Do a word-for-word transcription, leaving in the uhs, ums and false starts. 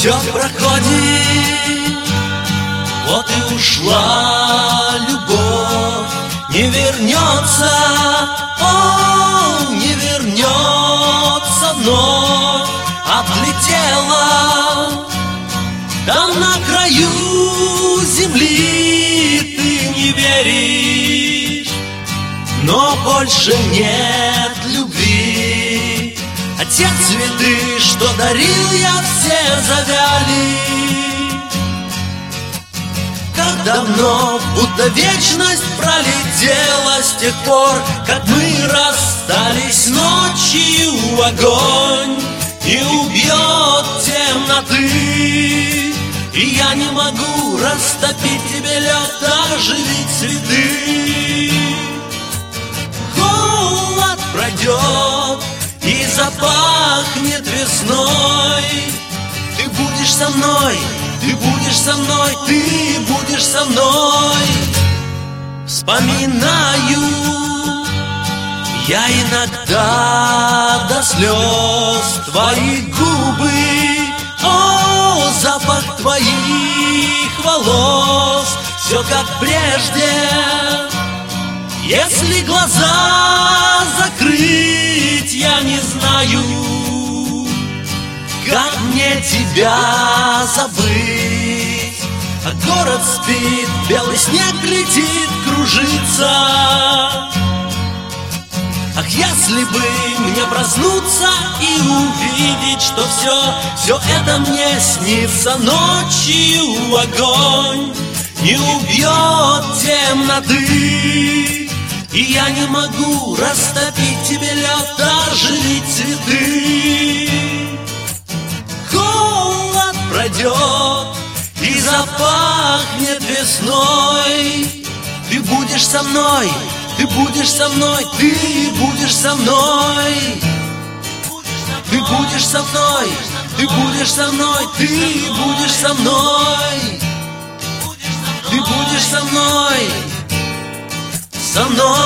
Все проходит, вот и ушла любовь. Не вернется, о, не вернется вновь. Отлетела там на краю земли, ты не веришь, но больше нет любви. А те цветы, что дарил я, все завяли. Как давно, будто вечность пролетела с тех пор, как мы расстались. Ночью огонь и убьет темноты, и я не могу растопить тебе лед, оживить цветы. Холод пройдет и запахнет весной. Ты будешь со мной, ты будешь со мной, ты будешь со мной. Вспоминаю я иногда до слез твои губы, о, запах твоих волос. Все как прежде, если глаза закрыть, я не знаю, как мне тебя забыть. А город спит, белый снег летит, кружится. Ах, если бы мне проснуться и увидеть, что все, все это мне снится. Ночью огонь не убьет темноты, и я не могу растопить тебе лед, оживить цветы. Холод пройдет и запахнет весной. Ты будешь со мной, ты будешь со мной, ты будешь со мной. Ты будешь со мной, ты будешь со мной, ты будешь со мной. Ты будешь со мной, со мной.